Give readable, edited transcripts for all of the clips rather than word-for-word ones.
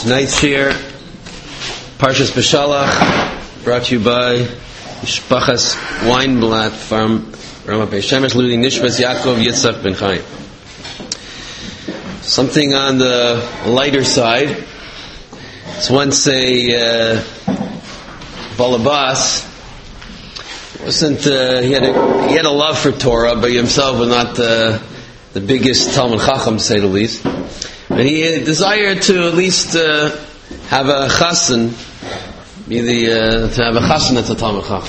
Tonight's shir, Parshas Beshalach, brought to you by Mishpachas Weinblatt from Ramat Beis Shemesh, Ludi Nishmas Yaakov Yitzchak Ben Chaim. Something on the lighter side. It's once a balabas. Wasn't he had a love for Torah, but he himself was not the biggest Talmud Chacham, to say the least. But he desired to at least have a chassan, to have a chassan at the Talmud Chacham.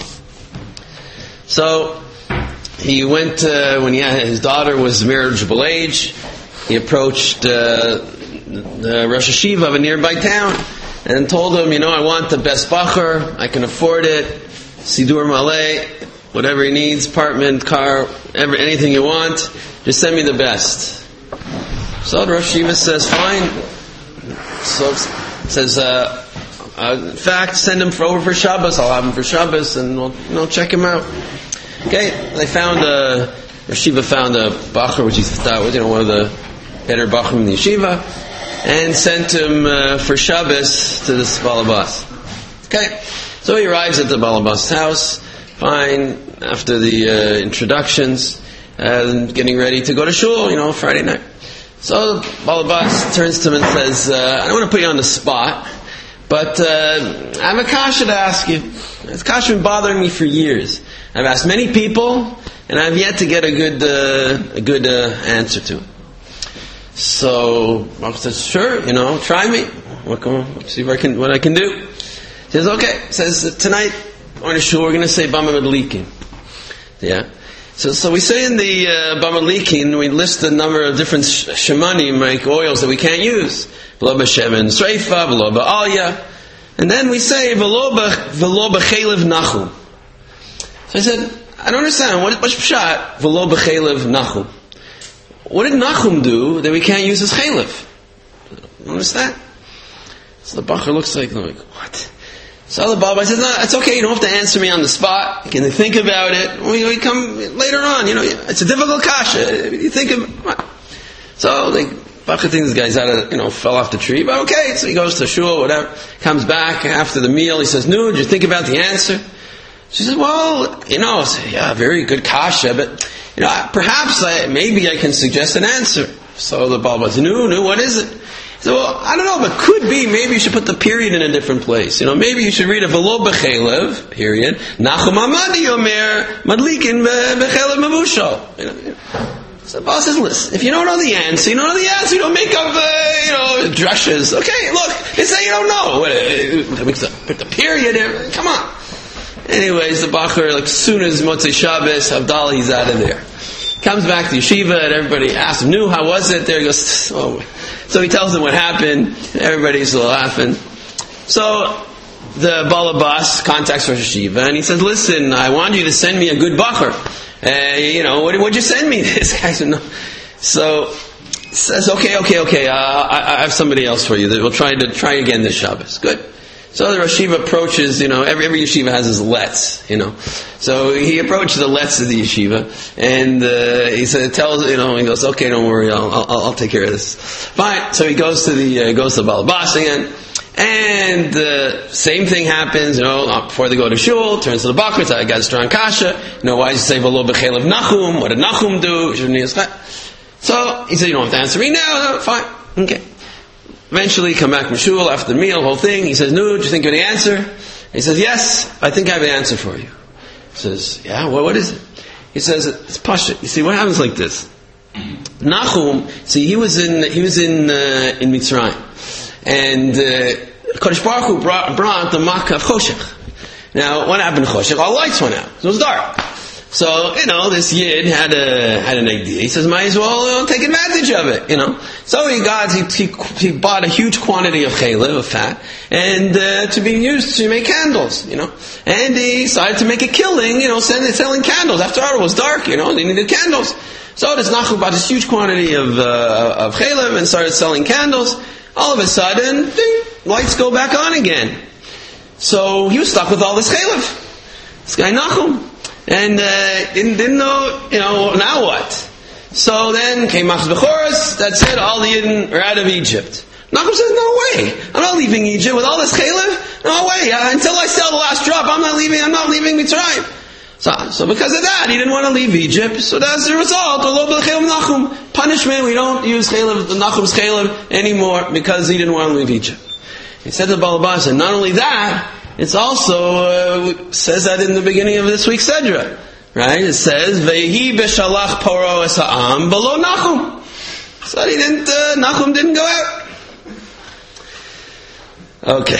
So he went when his daughter was marriageable age. He approached the Rosh Hashiva of a nearby town and told him, I want the best bacher. I can afford it. Sidur Malay, whatever he needs, apartment, car, anything you want. Just send me the best. So the Rosh Hashiva says, fine. So says, in fact, send him over for Shabbos. I'll have him for Shabbos, and we'll check him out. Okay, they found Rosh Hashiva found a bacher, which he thought was one of the better bachrim in the yeshiva, and sent him for Shabbos to this balabas. Okay, so he arrives at the balabas house. Fine, after the introductions, and getting ready to go to shul, Friday night. So the balabas turns to him and says, I don't want to put you on the spot, but I have a kasha to ask you. This kasha has been bothering me for years. I've asked many people, and I've yet to get a good answer to it. So Baruch says, sure, try me. See what I can do. He says, okay. He says, tonight, on a shul, we're going to say Bama Madlikin. Yeah. So we say in the Bama Madlikin, we list a number of different shemanim, like oils that we can't use. V'lo b'shemen sreifa, v'lo b'alya. And then we say, v'lo b'chelev nachum. So I said, I don't understand. What's pshat? V'lo b'chelev nachum. What did Nachum do that we can't use as chelev? You understand? So the bacher looks like what? So the Baba says, no, it's okay, you don't have to answer me on the spot. You can think about it. We come later on, it's a difficult kasha. You think of So the bacher thinks this guy's fell off the tree, but okay, so he goes to shul, whatever, comes back after the meal, he says, no, did you think about the answer? She says, well, yeah, very good kasha, but perhaps maybe I can suggest an answer. So the Baba says, no, what is it? So, well, I don't know, but could be, maybe you should put the period in a different place. Maybe you should read a v'lo b'chelev, period. Nachum Amadi Omer, Madlikin b'chelev mavushal. So the Baba says, listen, if you don't know the answer, you don't make up, drushes. Okay, look, they say you don't know. Put the period in, come on. Anyways, the bacher, as soon as Motzei Shabbos, Havdalah, he's out of there. Comes back to yeshiva, and everybody asks him, how was it? There he goes, oh. So he tells them what happened. Everybody's laughing. So the balabas contacts Rosh Hashiva, and he says, listen, I want you to send me a good bacher. What'd you send me? This guy said, no. So says, okay, I have somebody else for you. We'll try again this Shabbos. Good. So the Rosh Hashiva approaches, every yeshiva has his lets, So he approaches the lets of the yeshiva, and he he goes, okay, don't worry, I'll take care of this. Fine. So he goes to the balabas again, and same thing happens, before they go to shul, turns to the bacher, I got a strong kasha, why did you say v'lo b'chelev nachum? What did Nachum do? So he said, you don't have to answer me now. No, fine. Okay. Eventually, come back from shul after the meal, whole thing. He says, no, do you think you have the answer? He says, yes, I think I have an answer for you. He says, yeah, what is it? He says, it's pashut. You see, what happens like this? Nachum, he was in Mitzrayim. And Kodesh Baruch Hu brought the Makkah of Choshech. Now, what happened to Choshech? All lights went out. So it was dark. So, this Yid had an idea. He says, might as well take advantage of it, So he bought a huge quantity of chelev, of fat, and to be used to make candles, And he decided to make a killing, selling candles. After all, it was dark, they needed candles. So this Nachum bought this huge quantity of chelev and started selling candles. All of a sudden, ding, lights go back on again. So he was stuck with all this chelev. This guy Nachum. And didn't know, now what? So then came Machz Bechoros, that's it, all the Yidden are out of Egypt. Nachum says, no way. I'm not leaving Egypt with all this chaylev. No way. Until I sell the last drop, I'm not leaving Mitzrayim. So because of that, he didn't want to leave Egypt. So that's the result. Nachum. Punishment. We don't use chaylev, the Nachum's chaylev anymore because he didn't want to leave Egypt. He said to Baal HaBais, and not only that, it's also says that in the beginning of this week's Sedra. Right? It says, Vehi b'shalach paro es ha'am below Nachum. So Nachum didn't go out. Okay.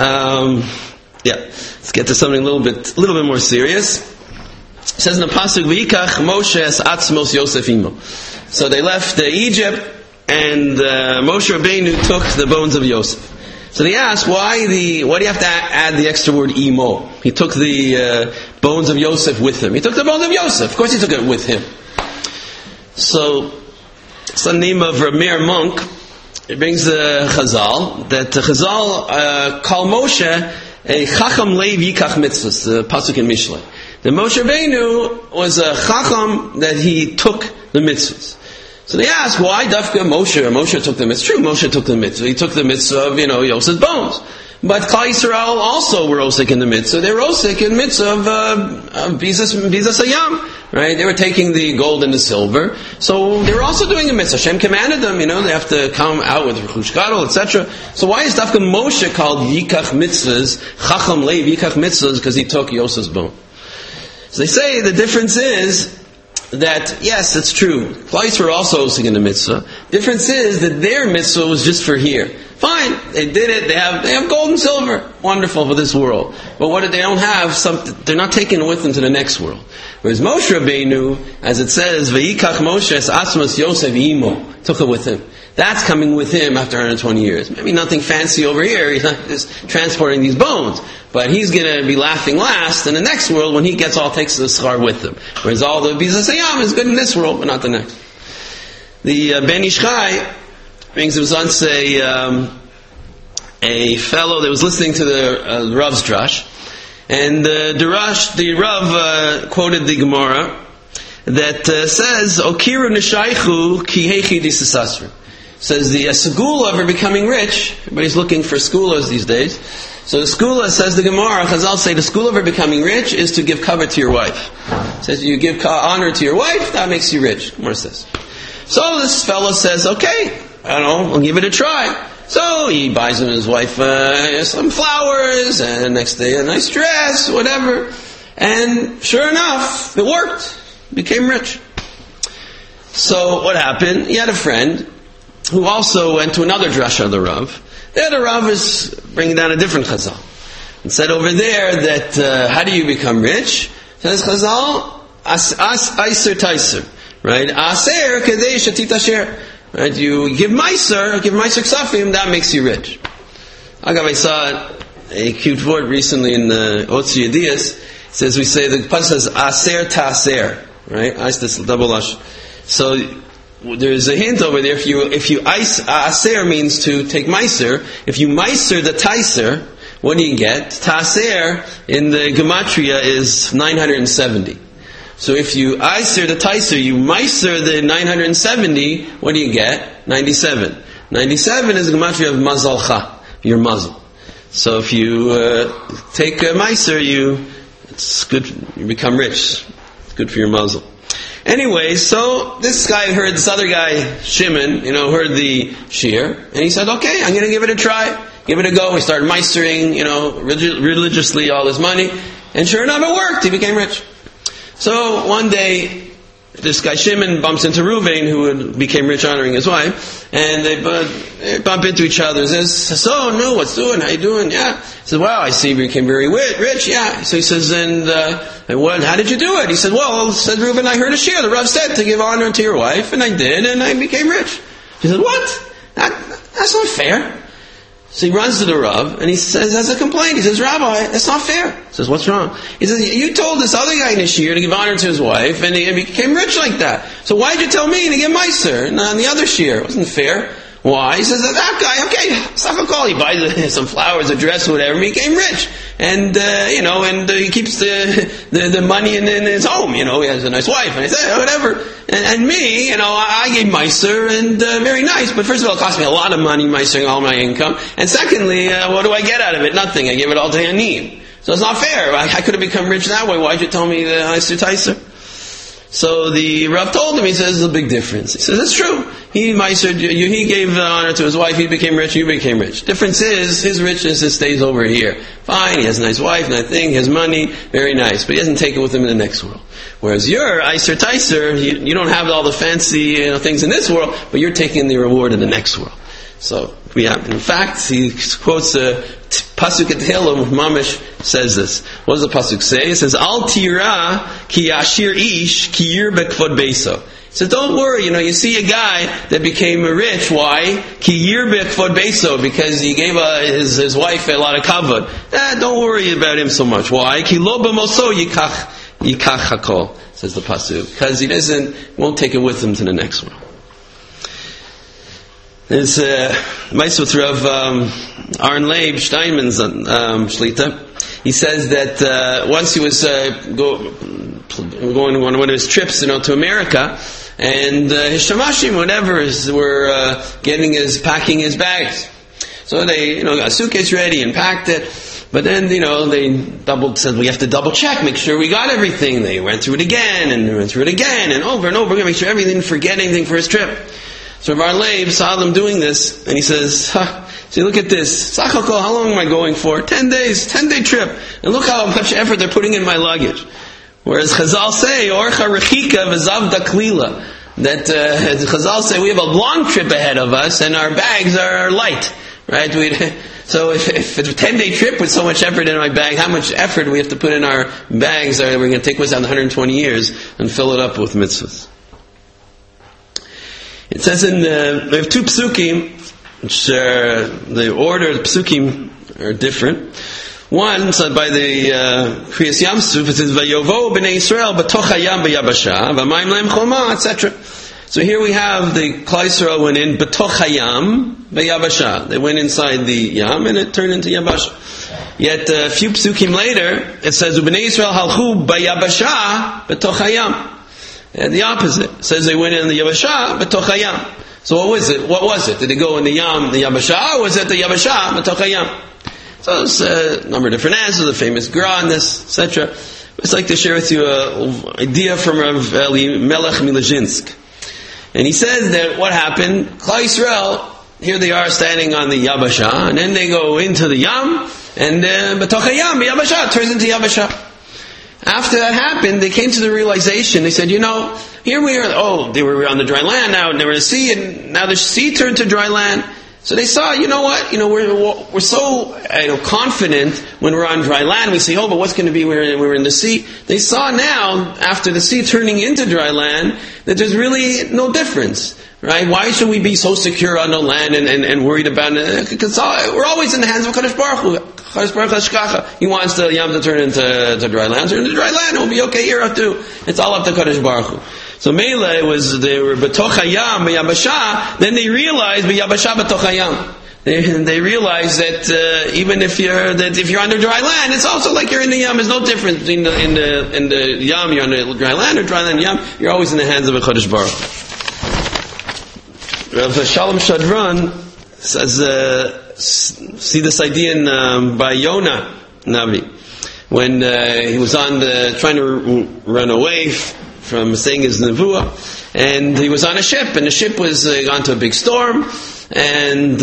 Let's get to something a little bit more serious. It says in the pasuk, V'yikach Moshe es atzmos Yosef imo. So they left Egypt, and Moshe Rabbeinu took the bones of Yosef. So they asked, why do you have to add the extra word imo? He took the bones of Yosef with him. He took the bones of Yosef. Of course he took it with him. So, it's the name of Ramir Monk. It brings the Chazal, that Chazal call Moshe a Chacham Leiv Yikach Mitzvahs, the pasuk in Mishlei. The Moshe Rabbeinu was a Chacham that he took the mitzvahs. So they ask, why Dafka Moshe? Moshe took the mitzvah. True, Moshe took the mitzvah. He took the mitzvah of, Yosef's bones. But Klal Yisrael also were osik in the mitzvah. They were osik in the mitzvah of Bizas Hayam. Right? They were taking the gold and the silver. So they were also doing a mitzvah. Hashem commanded them, they have to come out with Rechush Gadol, etc. So why is Dafka Moshe called Yikach Mitzvahs, Chacham Leiv Yikach Mitzvahs? Because he took Yosef's bone. So they say the difference is that, yes, it's true. Klal Yisrael were also osik in the mitzvah. Difference is that their mitzvah was just for here. Fine, they did it. They have gold and silver. Wonderful for this world. But what if they don't have something? They're not taking it with them to the next world. Whereas Moshe Rabbeinu, as it says, V'yikach Moshe es atzmos Yosef imo, took it with him. That's coming with him after 120 years. Maybe nothing fancy over here. He's not just transporting these bones. But he's going to be laughing last in the next world when he takes the schar with him. Whereas all the Bizas Hayam is good in this world, but not the next. The Ben Ish Chai brings, there was once a fellow that was listening to the Rav's drash, and the Rav quoted the Gemara that says, "Okiru neshaychu ki heichi disasasru." Says the segula for becoming rich. Everybody's looking for segulas these days. So the segula, says the Gemara, Chazal say the segula for becoming rich is to give cover to your wife. It says you give honor to your wife, that makes you rich. Gemara says. So this fellow says, okay, I'll give it a try. So he buys him and his wife some flowers, and the next day a nice dress, whatever. And sure enough, it worked. Became rich. So what happened? He had a friend who also went to another drasha of the Rav. There the Rav is bringing down a different Chazal. And said over there that, how do you become rich? Says Chazal, Aiser Taiser. Right? Aser Kedei Shatit Asher. Right? You give Meiser Ksafim, that makes you rich. I saw a cute word recently in the Otzi Yediyas. It says, we say, the pasuk says, Aser Taser. Right? This double ash. So, there's a hint over there. If you aser means to take meiser. If you meiser the taiser, what do you get? Taser in the gematria is 970. So if you aser the taiser, you meiser the 970. What do you get? 97. 97 is the gematria of mazalcha, your muzzle. So if you take a meiser, it's good. You become rich. It's good for your muzzle. Anyway, so this guy heard this other guy, Shimon, heard the shir, and he said, okay, I'm going to give it a try, give it a go. We started meistering, religiously all his money, and sure enough it worked, he became rich. So one day, this guy Shimon bumps into Reuven, who became rich honoring his wife, and they bump into each other. He says, so, no, what's doing? How you doing? Yeah. He says, wow, I see you became very rich. Yeah. So he says, and how did you do it? He said, well, said Reuven, I heard a shir. The Rav said to give honor to your wife, and I did, and I became rich. He said, what? That's not fair. So he runs to the Rav, and he says, has a complaint. He says, Rabbi, that's not fair. He says, what's wrong? He says, you told this other guy in the shir to give honor to his wife, and he became rich like that. So why did you tell me to give meiser on the other shir? It wasn't fair. Why? He says, that guy, okay, all. He buys some flowers, a dress, whatever. He became rich, and he keeps the money in his home. He has a nice wife, and I said whatever. And me, I gave Meiser, and very nice. But first of all, it cost me a lot of money, Meisering all my income. And secondly, what do I get out of it? Nothing. I gave it all to Yanim. So it's not fair. I could have become rich that way. Why'd you tell me the Eiser Taiser? So the Rav told him, he says, there's a big difference. He says, that's true. He gave honor to his wife, he became rich, you became rich. Difference is, his richness stays over here. Fine, he has a nice wife, nice thing, his money, very nice. But he doesn't take it with him in the next world. Whereas you're Eiser Taiser, you don't have all the fancy things in this world, but you're taking the reward in the next world. So, in fact, he quotes Pasuk at Tehillim, Mamish says this. What does the Pasuk say? It says, Al tira ki yashir ish ki yir bekvod beso. He says, don't worry, you see a guy that became rich. Why? Ki yir bekvod beso, because he gave his wife a lot of kavod. Don't worry about him so much. Why? Ki lo b'moso yikach hakol, says the Pasuk. Because he won't take it with him to the next world. There's Ma'aseh with Rav Aaron Leib Steinman's Shlita. He says that once he was going on one of his trips, to America, and his shamashim, whatever, were packing his bags. So they, got a suitcase ready and packed it. But then, they said, we have to double check, make sure we got everything. They went through it again, and over and over again, make sure everything, forget anything for his trip. So Rav Leib saw them doing this, and he says, see, look at this. Sachakol, how long am I going for? 10 days, 10-day trip. And look how much effort they're putting in my luggage. Whereas Chazal say, Orcha Rechika v'Zavda Klila. That Chazal say, we have a long trip ahead of us, and our bags are light. Right? So if it's a 10-day trip with so much effort in my bag, how much effort do we have to put in our bags that we're going to take with us 120 years and fill it up with mitzvahs? It says we have two psukim, which the order of psukim are different. One, said by the Kriyas Yamsuf, it says, Vayovo b'nei Yisrael b'toch hayam b'yabasha, v'mayim lehem choma, etc. So here we have the Klal Yisrael went in b'toch hayam b'yabasha. They went inside the yam and it turned into yabasha. Yet a few psukim later, it says, B'nei Yisrael halchu b'yabasha b'toch hayam. And the opposite. It says they went in the Yabasha, b'toch hayam. So what was it? What was it? Did they go in the Yam, the Yabasha, or was it the Yabasha, b'toch hayam? So there's a number of different answers, the famous Gra on this, etc. I'd like to share with you an idea from Rav Eli Melech Milazhinsk. And he says that what happened, Klal Yisrael, here they are standing on the Yabasha, and then they go into the Yam, and b'toch hayam, Yabasha, turns into Yabasha. After that happened, they came to the realization, they said, here we are, they were on the dry land now, and they were in the sea, and now the sea turned to dry land. So they saw, we're so confident when we're on dry land, we say, but what's going to be when we're in the sea? They saw now, after the sea turning into dry land, that there's really no difference. Right? Why should we be so secure on the land and worried about it? Because we're always in the hands of Kadosh Baruch Hu. Kadosh Baruch Hu, He wants the Yam to turn into dry land. Turn into dry land, it will be okay here too. It's all up to Kadosh Baruch Hu. So Mele they were b'toch hayam, b'yabasha, then they realized b'yabasha b'toch hayam. They realize that even if you're under dry land, it's also like you're in the Yam. There's no difference between in the Yam, you're on the dry land, or dry land Yam. You're always in the hands of a Kadosh Baruch Hu. Rav Shalom Shadran says, see this idea by Yonah Navi, when he was trying to run away from saying his nevuah, and he was on a ship, and the ship was gone to a big storm, and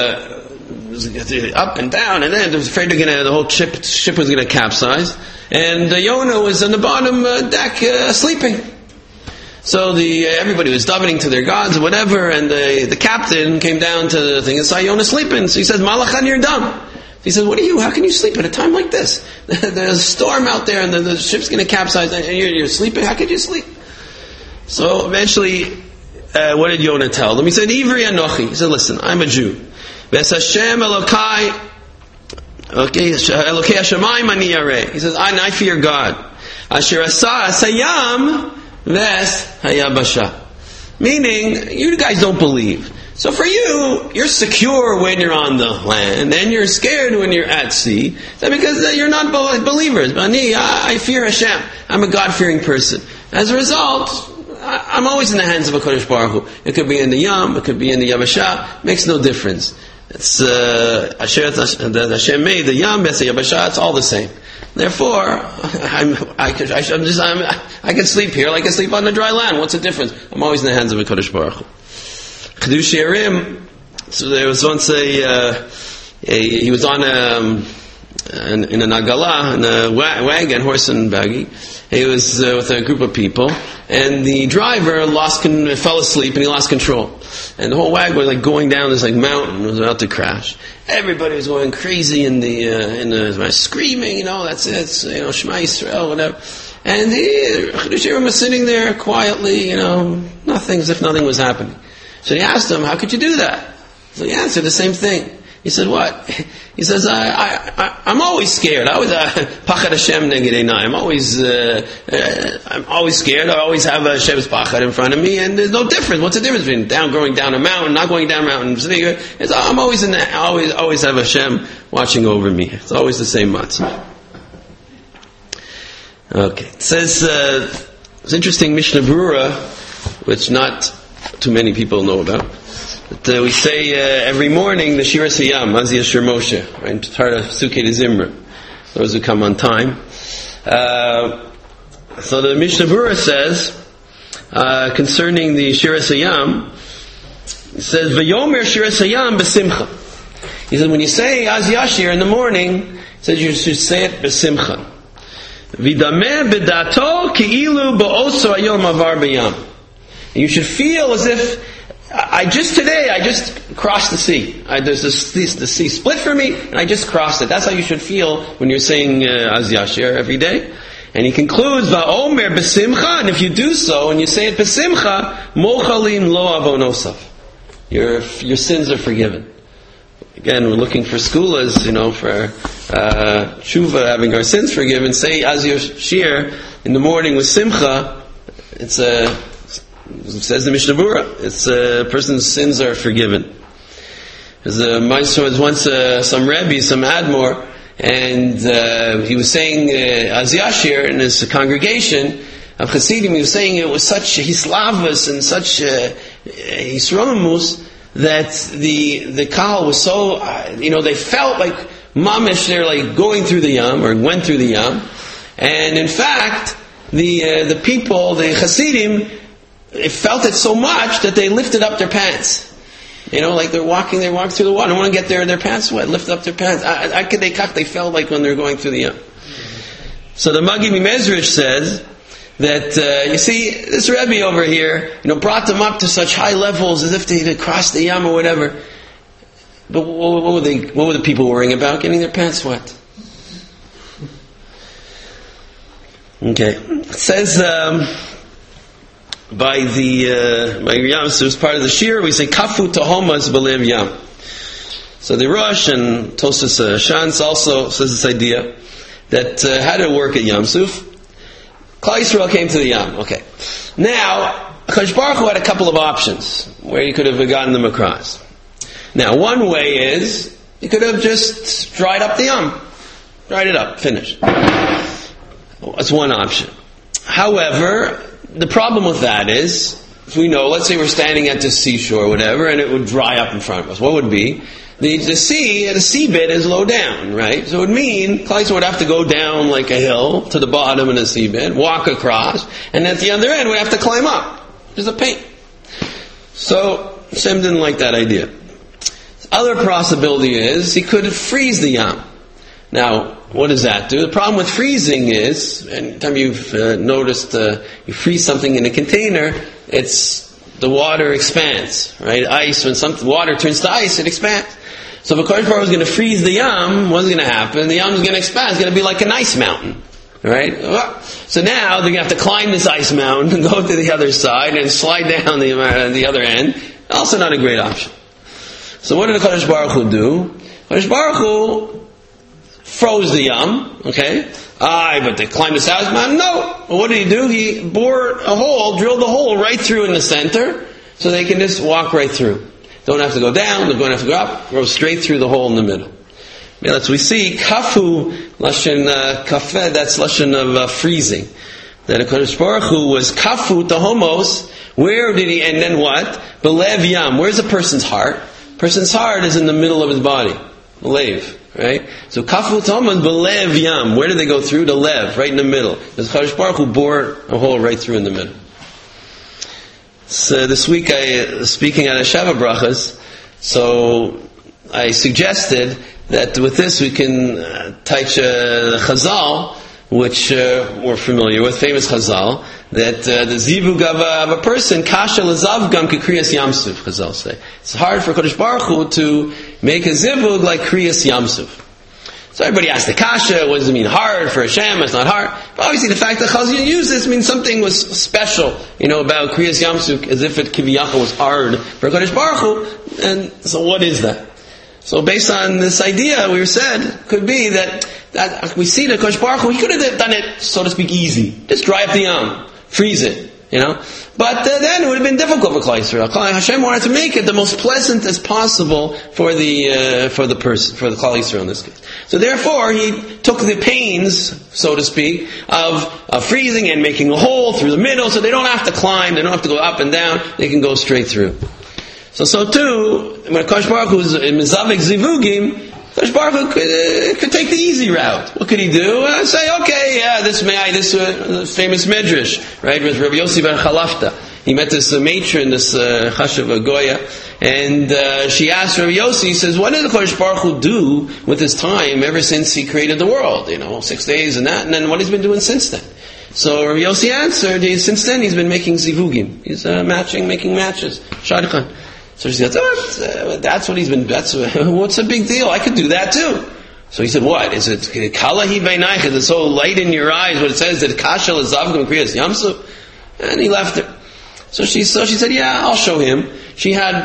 up and down, and then they was afraid the whole ship was going to capsize, and Yonah was on the bottom deck sleeping. So everybody was davening to their gods or whatever, and the captain came down to the thing and saw Yonah sleeping. So he says, Malachan, you're dumb. He says, how can you sleep at a time like this? There's a storm out there and the ship's going to capsize and you're sleeping. How could you sleep? So eventually, what did Yonah tell them? He said, Ivri Anochi. He said, listen, I'm a Jew. Ves Hashem Elokai, Elokei Hashemayim ani yareh. He says, I fear God. Asher asa asayam ves hayabasha. Meaning, you guys don't believe. So for you, you're secure when you're on the land, and you're scared when you're at sea. That's because you're not believers. I fear Hashem. I'm a God-fearing person. As a result, I'm always in the hands of a Kodesh Baruch Hu. It could be in the Yam, it could be in the Yabashah. Makes no difference. It's that Hashem made the Yam, the Yabashah. It's all the same. Therefore, I can sleep here like I sleep on the dry land. What's the difference? I'm always in the hands of a Kodesh Baruch Hu. Chidush Yerim. So there was once he was on in a nagala, in a wagon, horse and buggy. He was with a group of people, and the driver fell asleep and he lost control. And the whole wagon was like going down this like mountain, was about to crash. Everybody was going crazy in the screaming, that's it, Shema Yisrael, whatever. And Chidush Yerim was sitting there quietly, nothing, as if nothing was happening. So he asked him, how could you do that? So he answered the same thing. He said, what? He says, I'm always scared. I was Pachad Hashem neged einai. I'm always scared. I always have Hashem's Pachad in front of me, and there's no difference. What's the difference between going down a mountain, not going down a mountain? I'm always always have Hashem watching over me. It's always the same matzah. Okay. It says, it's interesting, Mishnah Berurah, which not too many people know about. But we say every morning the Shira Siyam, Mazi Asher Moshe, right? Part of Sukkot Zimra. Those who come on time. So the Mishnah Berurah says concerning the Shira Siyam, it says V'yomer Shira Siyam b'simcha. He said when you say Az Yashir in the morning, he says you should say it b'simcha. V'dameh b'dato ki'ilu ba'oso ayom avar b'yam. You should feel as if I just crossed the sea. The sea split for me, and I just crossed it. That's how you should feel when you're saying Az Yashir every day. And he concludes, Va'omer b'simcha, and if you do so, and you say it b'simcha, mochalin lo avonosav. Your sins are forgiven. Again, we're looking for skulas, for tshuva, having our sins forgiven. Say Az Yashir in the morning with simcha. It says the Mishnah Berurah, it's a person's sins are forgiven. As was once some Rebbe, some Admor, and he was saying Az Yashir in his congregation of Hasidim. He was saying it was such hislavus and such hisromus that the Kahal was so they felt like mamish. They're like going through the Yam or went through the Yam, and in fact the people, the Hasidim, they felt it so much that they lifted up their pants. Like they walk through the water. Don't want to get their pants wet. Lift up their pants. They felt like when they're going through the Yam. So the Magi Mezrich says that you see this Rebbe over here, brought them up to such high levels as if they crossed the Yam or whatever. But what were the people worrying about? Getting their pants wet. Okay, it says. By Yam, so as part of the Shir, we say Kafu Tahomas Belev Yam. So the Rosh and Tosas Shantz also says this idea that how did it work at Yam Suf? Klal Yisrael came to the Yam. Okay, now Kadosh Baruch Hu had a couple of options where you could have gotten them across. Now, one way is you could have just dried up the Yam, dried it up, finished. That's one option. However, the problem with that is, if we know, let's say we're standing at the seashore or whatever, and it would dry up in front of us. What would it be? The seabed is low down, right? So it would mean Klal Yisrael would have to go down like a hill to the bottom of the seabed, walk across, and at the other end we'd have to climb up. There's a pain. So Hashem didn't like that idea. The other possibility is he could freeze the Yam. Now, what does that do? The problem with freezing is, anytime you've noticed you freeze something in a container, the water expands, right? Ice, when water turns to ice, it expands. So if a Kodesh Baruch was going to freeze the Yam, what's going to happen? The Yam is going to expand. It's going to be like an ice mountain, right? So now they're going to have to climb this ice mountain and go to the other side and slide down the other end. Also not a great option. So what did the Kodesh Baruch Hu do? Kodesh Baruch Hu froze the Yam, okay? But they climbed this ice mountain? No. Well, what did he do? He bored a hole, drilled a hole right through in the center, so they can just walk right through. Don't have to go down, don't have to go up, go straight through the hole in the middle. As we see, kafu, lashon kafeh, that's lashon of freezing. That HaKadosh Baruch Hu was kafu to homos. Where did he, and then what? Belev yam. Where's a person's heart? Person's heart is in the middle of his body. Lev, right? So kafu to homos, belev yam. Where did they go through? The lev, right in the middle. Because HaKadosh Baruch Hu bored a hole right through in the middle. So this week speaking at Shava Brachas, so I suggested that with this we can touch the Chazal, which we're familiar with, famous Chazal, that the zivug of a person, kasha lezavgam kekriyas yamsuf, Chazal say. It's hard for Kodesh Baruch Hu to make a zivug like kriyas yamsuf. So everybody asks the kasha, what does it mean hard for Hashem? It's not hard. But obviously the fact that Chazal used this means something was special, about kriyas yamsuf, as if it kiviyachol was hard for Kodesh Baruch Hu. And so what is that? So based on this idea, we said, could be that we see that Kodesh Baruch Hu, he could have done it, so to speak, easy. Just dry up the yam, freeze it, But then it would have been difficult for Klal Yisrael. Hashem wanted to make it the most pleasant as possible for the person, for the Klal Yisrael in this case. So therefore, he took the pains, so to speak, of freezing and making a hole through the middle, so they don't have to climb, they don't have to go up and down, they can go straight through. So too, when Kodesh Baruch Hu is in Mizavik Zivugim, Kodesh Baruch Hu could take the easy route. What could he do? Say, okay, yeah, this famous Midrash, right, with Rabbi Yossi ben Chalafta. He met this matron, this Chashav Goya, and she asked Rabbi Yossi, he says, what did the Kodesh Baruch Hu do with his time ever since he created the world? 6 days and that, and then what he's been doing since then? So Rabbi Yossi answered, since then he's been making zivugim. He's making matches. Shadchan. So she said, that's what he's been, what's the big deal? I could do that too. So he said, what? Is it kalahi beinayich? Is it so light in your eyes what it says that kasha lezavgam kriyas yamsuf? And he left her. So she said, yeah, I'll show him. She had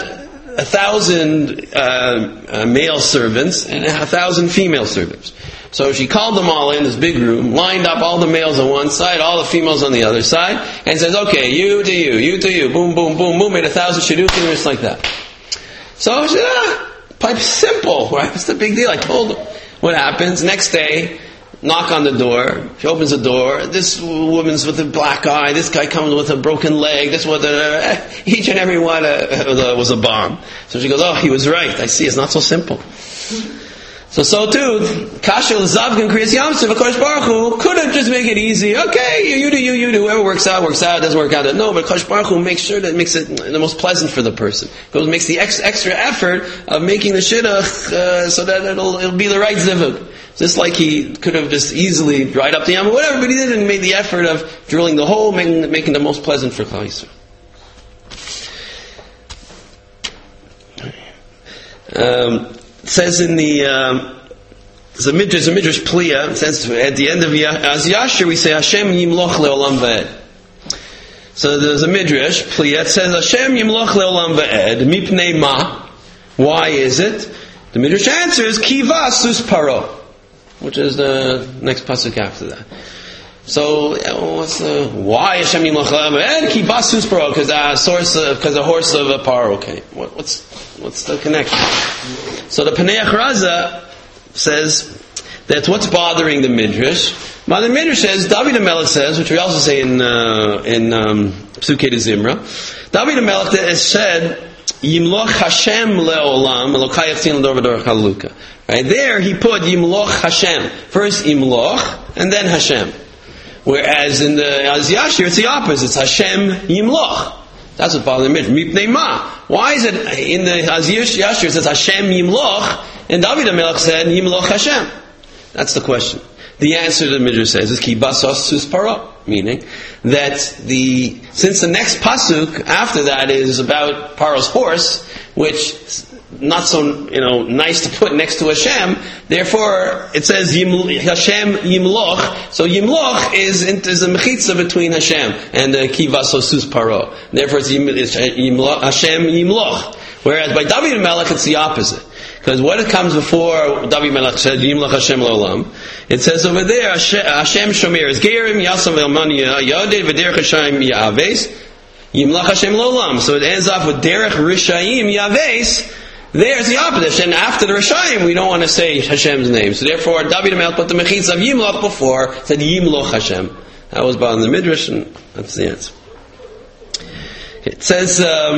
1,000 male servants and 1,000 female servants. So she called them all in this big room, lined up all the males on one side, all the females on the other side, and says, okay, you to you, you to you, boom, boom, boom, boom, made 1,000 shidduchim, just like that. So she said, pipe simple, right? What's the big deal? I told them. What happens? Next day, knock on the door. She opens the door. This woman's with a black eye. This guy comes with a broken leg. This was each and every one was a bomb. So she goes, oh, he was right. I see. It's not so simple. So too, kasha l'zavgim kriyas yamsuf, HaKadosh Baruch Hu could have just make it easy. Okay, you do. Whoever works out, doesn't work out. No, but HaKadosh Baruch Hu makes sure that it makes it the most pleasant for the person. Because it makes the extra effort of making the shidduch so that it'll be the right zivug. Just like he could have just easily dried up the yam or whatever, but he didn't make the effort of drilling the hole, making the most pleasant for Klal Yisrael. It says in there's a midrash pliya. It says at the end of Az Yashir we say Hashem yimloch leolam va'ed. So there's a midrash pliya. It says Hashem yimloch leolam va'ed mipnei ma. Why is it? The midrash answers Kiva sus paro, which is the next pasuk after that. So what's the why Hashem yimloch leolam va'ed Kiva sus paro? Because a horse of a paro. Okay, what's the connection? So the Panei Achraza says that's what's bothering the Midrash. But the Midrash says, David HaMelech says, which we also say in Psukei de Zimra, David HaMelech has said, Yimloch Hashem le'olam, Elokai yachzin l'dor v'dor chaluka. Right there, he put Yimloch Hashem. First Yimloch, and then Hashem. Whereas in the Az Yashir, it's the opposite. It's Hashem Yimloch. That's what bothers the Midrash. Mipnei ma. Why is it in the Az Yashir it says Hashem Yimloch, and David HaMelech said Yimloch Hashem? That's the question. The answer to the Midrash says is Ki basos sus paro, meaning that since the next pasuk after that is about Paro's horse, which not so nice to put next to Hashem, therefore it says Hashem Yimloch. So Yimloch is a mechitza between Hashem and Ki basos sus paro. Therefore it's Hashem Yimloch. Whereas by David HaMelech it's the opposite. Because what comes before David HaMelech said, Yimloch Hashem L'olam, it says over there, Hashem Shomer is Gerim, Yasam V'Elmani Yadid, V'derech Hashem Ya'aves, Yimlach Hashem Lolam. So it ends off with Derech Rishayim Yaves. There's the opposite. And after the Rishayim, we don't want to say Hashem's name. So therefore, David HaMelech put the Mechitza of Yimlach before, said Yimloch Hashem. That was about in the Midrash, and that's the answer. It says,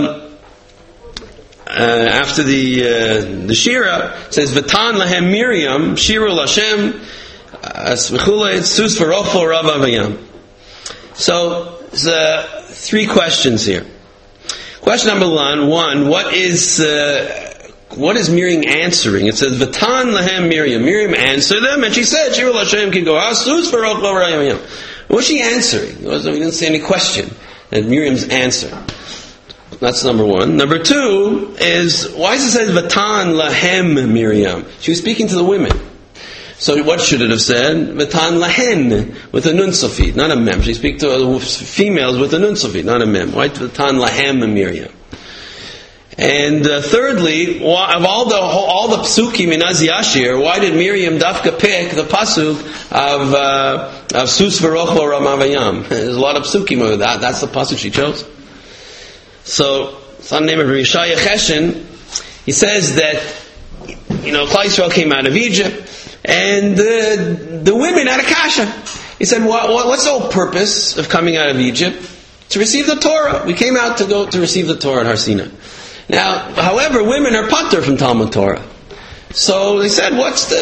after the Shira, it says, V'tan lahem Miriam, Shiru Lashem, Asvichula, Sus V'rochel Rav Avayam. So, there's 3 questions here. Question number one, what is Miriam answering? It says, V'tan lahem Miriam. Miriam answered them, and she said, Shiru Lashem can go, Sus V'rochel Rav Avayam. What's she answering? We didn't say any question. And Miriam's answer. That's number 1. Number 2 is, why does it say Vatan lahem Miriam? She was speaking to the women. So what should it have said? Vatan lahen, with a nun sofit, not a mem. She speaks to females with a nun sofit, not a mem. Why Vatan lahem Miriam? And thirdly, of all the psukim in Az Yashir, why did Miriam dafka pick the pasuk of Sus V'rochel Ramavayam? There's a lot of psukim over that. That's the pasuk she chose. So, son name of Rishaya Cheshen, he says that, Klal Yisrael came out of Egypt, and the women had a kasha. He said, what's the whole purpose of coming out of Egypt? To receive the Torah. We came out to receive the Torah at Har Sinai. Now, however, women are patur from Talmud Torah. So they said,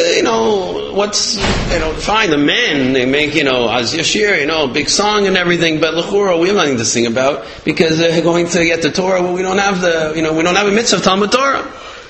fine, the men, they make, Az Yashir, big song and everything, but L'chura, we have nothing to sing about, because they're going to get the Torah, well, we don't have a mitzvah of Talmud Torah.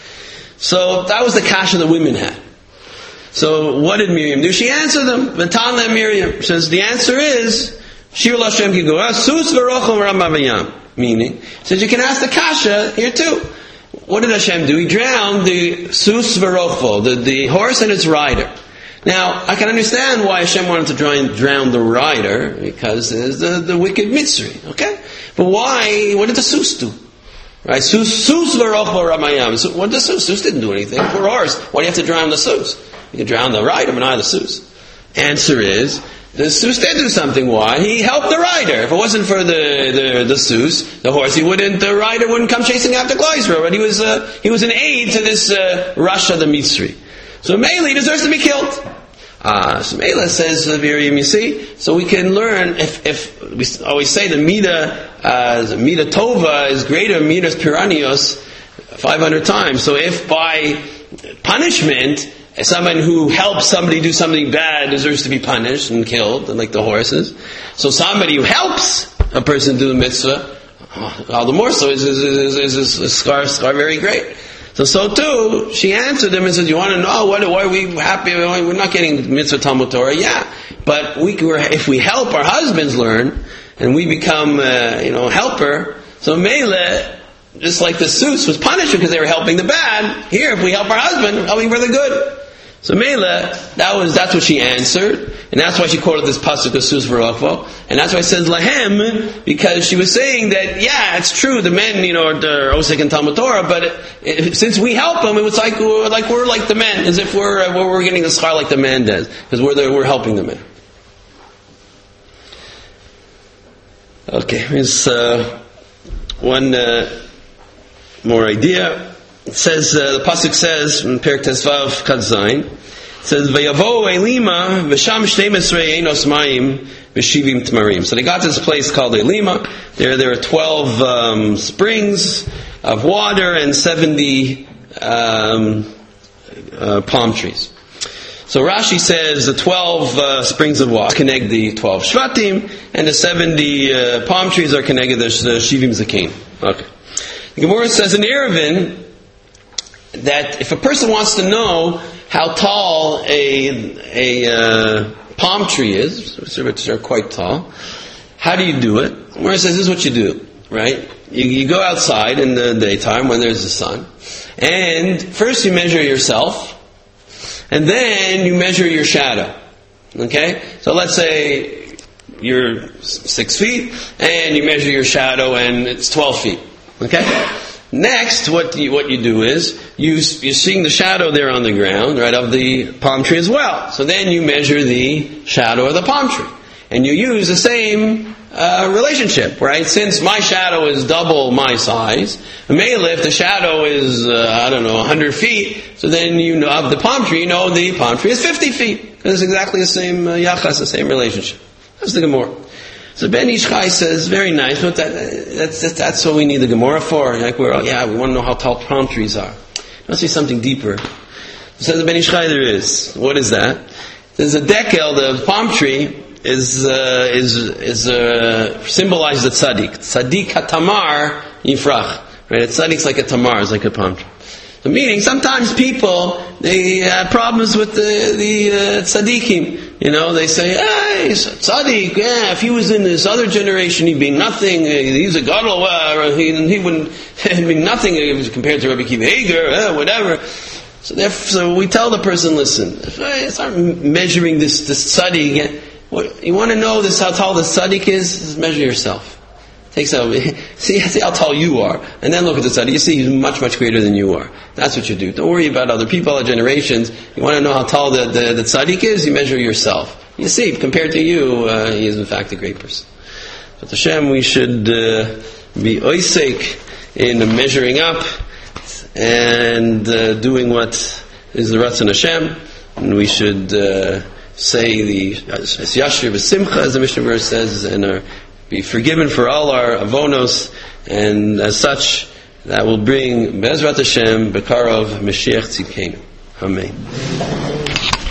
So that was the kasha the women had. So what did Miriam do? She answered them. V'tan Miriam says, the answer is, Shir L'Hashem Kigora, Sus V'rochel Ramavayam. Meaning, says you can ask the kasha here too. What did Hashem do? He drowned the sus v'rochel, the horse and its rider. Now, I can understand why Hashem wanted to drown the rider, because there's the wicked Mitzri, okay? But why? What did the sus do? Right? Sus v'rochel ramayam. So what did the sus? Sus didn't do anything. Poor horse. Why do you have to drown the sus? You can drown the rider, but not the sus. Answer is, the sus did do something. Why? He helped the rider. If it wasn't for the sus, the horse, the rider wouldn't come chasing after Klal Yisrael. But he was an aid to this Rasha the Mitzri. So Mele, he deserves to be killed. So Mele says, Miriam, you see, so we can learn, if we always say the Mida Tova is greater than Midas Piranios 500 times. So if by punishment, someone who helps somebody do something bad deserves to be punished and killed, like the horses. So somebody who helps a person do the mitzvah, all the more so is a scar very great. So too, she answered him and said, you want to know why are we happy? We're not getting mitzvah Talmud Torah. Yeah, but if we help our husbands learn, and we become, helper, so Mele, just like the sus was punished because they were helping the bad, here, if we help our husband, we're helping for the good. So Mele, that's what she answered, and that's why she quoted this pasuk of Sus v'rochel, and that's why it says lahem, because she was saying that, yeah, it's true, the men, are osek in Talmud Torah, but since we help them, it was like we're like the men, as if we're getting the schar like the man does, because we're helping the men. Okay, here's one more idea. It says, the pasuk says, in Perek Tezvav Kad Zayin, it says, V'yavo Elima, v'sham shtei mesrei einos mayim, v'shivim tmarim. So they got to this place called Elima. There are 12 springs of water and 70 palm trees. So Rashi says the 12 springs of water connect the 12 Shvatim, and the 70 palm trees are connected the Shivim Zakein. Okay. The Gemara says in Eruvin that if a person wants to know how tall a palm tree is, which are quite tall, how do you do it? The Gemara says this is what you do, right? You go outside in the daytime when there's the sun, and first you measure yourself, and then you measure your shadow. Okay? So let's say you're 6 feet, and you measure your shadow, and it's 12 feet. Okay? Next, what you do is, you're seeing the shadow there on the ground, right, of the palm tree as well. So then you measure the shadow of the palm tree. and you use the same relationship, right? Since my shadow is double my size, Mele, if the shadow is 100 feet, so then you know of the palm tree, you know the palm tree is 50 feet. It's exactly the same yachas, the same relationship. That's the Gemara. So Ben Ish Chai says, very nice, but that's what we need the Gemara for. Like we want to know how tall palm trees are. Let's see something deeper. Says the Ben Ish Chai there is. What is that? There's a dekel, the palm tree is symbolizes the tzaddik. Tzaddik hatamar yifrach. Right? A tzaddik's like a tamar, it's like a palm tree. So meaning, sometimes people, they have problems with the tzaddikim. They say, hey, tzaddik, if he was in this other generation, he'd be nothing. He's a gadol, he wouldn't be nothing compared to Rabbi Akiva Eiger, whatever. So we tell the person, listen, if I start measuring this tzaddik, you want to know this how tall the tzaddik is? Just measure yourself. See how tall you are, and then look at the tzaddik. You see he's much, much greater than you are. That's what you do. Don't worry about other people, other generations. You want to know how tall the tzaddik is? You measure yourself. You see, compared to you, he is in fact a great person. But Hashem, we should be oisek in measuring up and doing what is the Ratzon Hashem, and we should say the Yashir B'Simcha, as the Mishnah verse says, and be forgiven for all our avonos, and as such, that will bring Be'ezrat Hashem Bekarov Mashiach Tzidkenu. Amen.